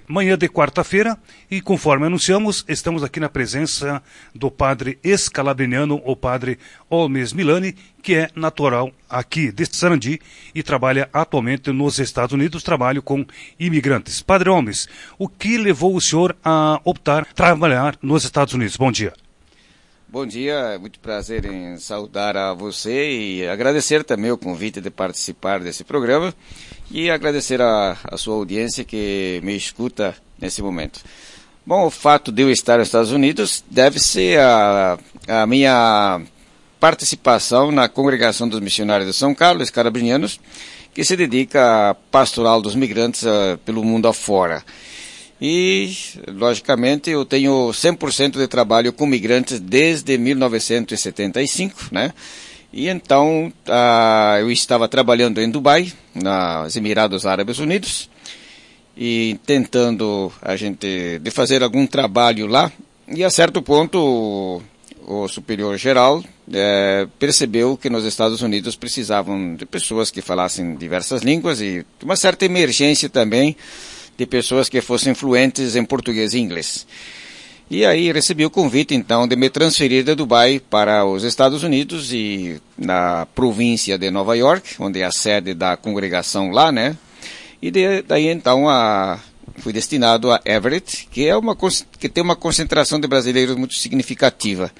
Manhã de quarta-feira e, conforme anunciamos, estamos aqui na presença do padre escalabriniano, o padre Holmes Milani, que é natural aqui de Sarandi e trabalha atualmente nos Estados Unidos, trabalha com imigrantes. Padre Holmes, o que levou o senhor a optar trabalhar nos Estados Unidos? Bom dia. Bom dia, é muito prazer em saudar a você e agradecer também o convite de participar desse programa e agradecer a sua audiência que me escuta nesse momento. Bom, o fato de eu estar nos Estados Unidos deve-se a minha participação na Congregação dos Missionários de São Carlos, escalabrinianos, que se dedica à pastoral dos migrantes pelo mundo afora. E, logicamente, eu tenho 100% de trabalho com migrantes desde 1975, né? E então, eu estava trabalhando em Dubai, nos Emirados Árabes Unidos, e tentando de fazer algum trabalho lá. E a certo ponto, o superior geral percebeu que nos Estados Unidos precisavam de pessoas que falassem diversas línguas e uma certa emergência também de pessoas que fossem fluentes em português e inglês. E aí recebi o convite, então, de me transferir de Dubai para os Estados Unidos e na província de Nova York, onde é a sede da congregação lá, né? E daí, então, fui destinado a Everett, que tem uma concentração de brasileiros muito significativa.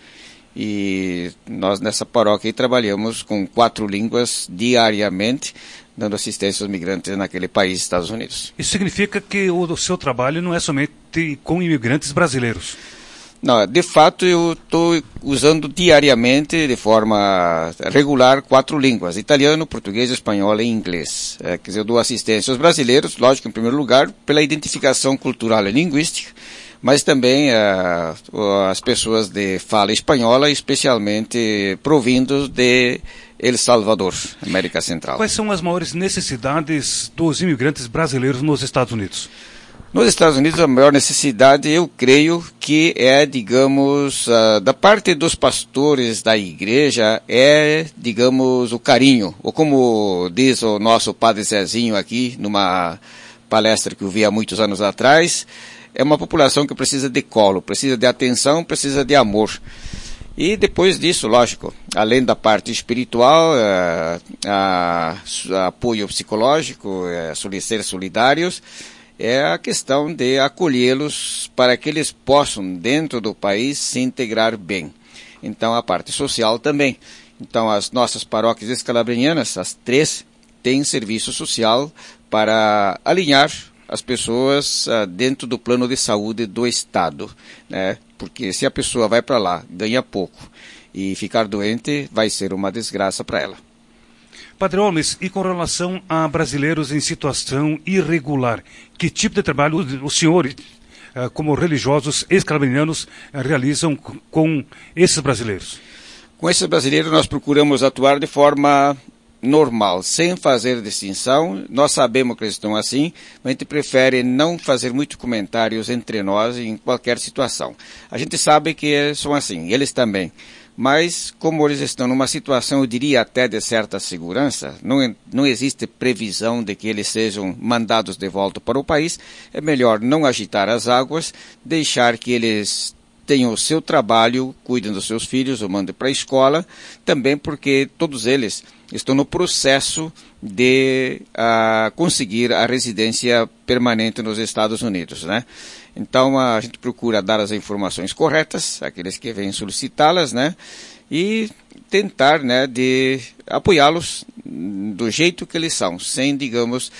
E nós, nessa paróquia, trabalhamos com 4 línguas diariamente, dando assistência aos migrantes naquele país, Estados Unidos. Isso significa que o seu trabalho não é somente com imigrantes brasileiros? Não, de fato eu estou usando diariamente, de forma regular, 4 línguas: italiano, português, espanhol e inglês. Quer dizer, eu dou assistência aos brasileiros, lógico, em primeiro lugar, pela identificação cultural e linguística, mas também as pessoas de fala espanhola, especialmente provindos de El Salvador, América Central. Quais são as maiores necessidades dos imigrantes brasileiros nos Estados Unidos? Nos Estados Unidos, a maior necessidade, eu creio que digamos, da parte dos pastores da igreja, digamos, o carinho. Ou como diz o nosso padre Zezinho aqui, numa palestra que eu vi há muitos anos atrás, é uma população que precisa de colo, precisa de atenção, precisa de amor. E depois disso, lógico, além da parte espiritual, apoio psicológico, ser solidários, é a questão de acolhê-los para que eles possam, dentro do país, se integrar bem. Então, a parte social também. Então, as nossas paróquias escalabrinianas, as 3, têm serviço social para alinhar as pessoas dentro do plano de saúde do Estado, né? Porque se a pessoa vai para lá, ganha pouco e ficar doente, vai ser uma desgraça para ela. Padre Holmes, e com relação a brasileiros em situação irregular, que tipo de trabalho os senhores, como religiosos escalabrinianos, realizam com esses brasileiros? Com esses brasileiros nós procuramos atuar de forma normal, sem fazer distinção. Nós sabemos que eles estão assim, mas a gente prefere não fazer muitos comentários entre nós em qualquer situação. A gente sabe que eles são assim, eles também. Mas, como eles estão numa situação, eu diria até de certa segurança, não existe previsão de que eles sejam mandados de volta para o país, é melhor não agitar as águas, deixar que eles tenham o seu trabalho, cuidem dos seus filhos, ou mandem para a escola, também porque todos eles estão no processo de conseguir a residência permanente nos Estados Unidos, né? Então, a gente procura dar as informações corretas, àqueles que vêm solicitá-las, né? E tentar, né, de apoiá-los do jeito que eles são, sem, digamos,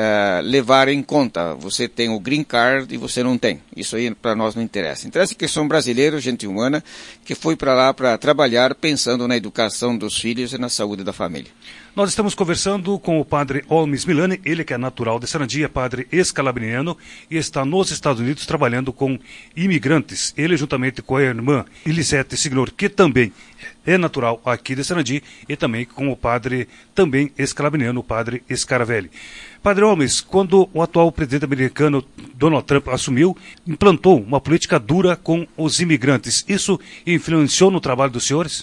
levar em conta, você tem o green card e você não tem. Isso aí para nós não interessa. Interessa que são brasileiros, gente humana, que foi para lá para trabalhar pensando na educação dos filhos e na saúde da família. Nós estamos conversando com o padre Holmes Milani, ele que é natural de Sarandi, é padre escalabriniano e está nos Estados Unidos trabalhando com imigrantes. Ele, juntamente com a irmã Elisete Signor, que também é natural aqui de Sarandi, e também com o padre também escalabriniano, o padre Scaravelli. Padre Holmes, quando o atual presidente americano Donald Trump assumiu, implantou uma política dura com os imigrantes. Isso influenciou no trabalho dos senhores?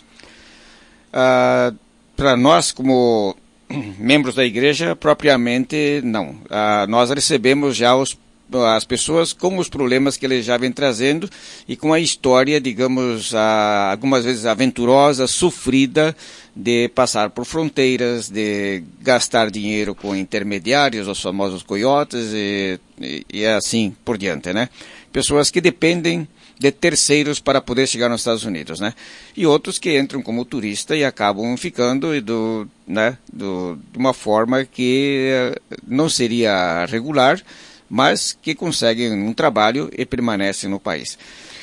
Para nós, como membros da igreja, propriamente não. Nós recebemos já os as pessoas com os problemas que eles já vêm trazendo e com a história, digamos, algumas vezes aventurosa, sofrida, de passar por fronteiras, de gastar dinheiro com intermediários, os famosos coiotes e assim por diante, né? Pessoas que dependem de terceiros para poder chegar nos Estados Unidos, né? E outros que entram como turista e acabam ficando de uma forma que não seria regular, mas que conseguem um trabalho e permanecem no país.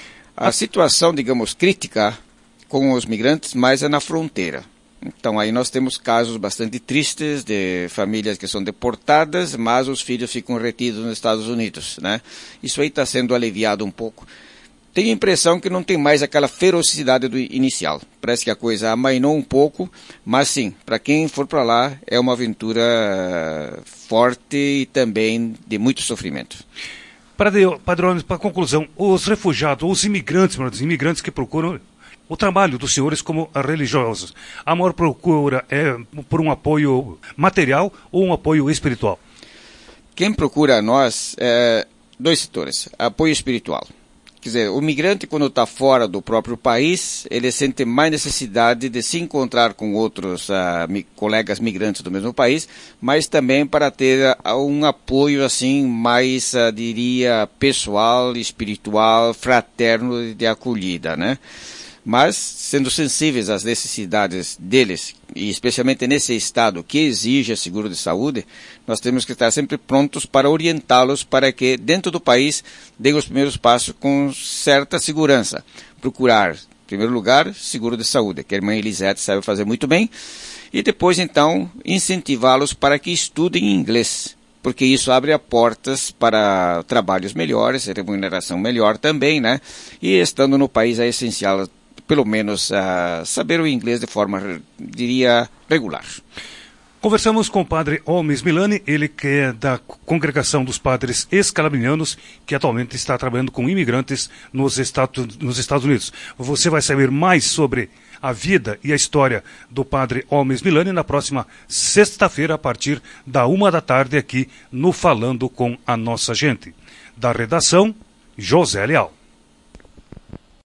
A situação, digamos, crítica com os migrantes mais é na fronteira. Então aí nós temos casos bastante tristes de famílias que são deportadas, mas os filhos ficam retidos nos Estados Unidos, né? Isso aí está sendo aliviado um pouco. Tenho a impressão que não tem mais aquela ferocidade do inicial. Parece que a coisa amainou um pouco, mas sim, para quem for para lá é uma aventura forte e também de muito sofrimento. Padre Olmes, para conclusão, os refugiados, os imigrantes que procuram o trabalho dos senhores como religiosos, a maior procura é por um apoio material ou um apoio espiritual? Quem procura a nós é dois setores, apoio espiritual. Quer dizer, o migrante, quando está fora do próprio país, ele sente mais necessidade de se encontrar com outros colegas migrantes do mesmo país, mas também para ter um apoio assim mais, diria, pessoal, espiritual, fraterno de acolhida, né? Mas, sendo sensíveis às necessidades deles, e especialmente nesse estado que exige seguro de saúde, nós temos que estar sempre prontos para orientá-los para que, dentro do país, deem os primeiros passos com certa segurança. Procurar, em primeiro lugar, seguro de saúde, que a irmã Elisete sabe fazer muito bem, e depois, então, incentivá-los para que estudem inglês, porque isso abre portas para trabalhos melhores, remuneração melhor também, né? E estando no país é essencial pelo menos saber o inglês de forma, diria, regular. Conversamos com o padre Olmes Milani, ele que é da Congregação dos Padres Escalabinianos, que atualmente está trabalhando com imigrantes nos Estados Unidos. Você vai saber mais sobre a vida e a história do padre Olmes Milani na próxima sexta-feira, a partir da 13h, aqui no Falando com a Nossa Gente. Da redação, José Leal.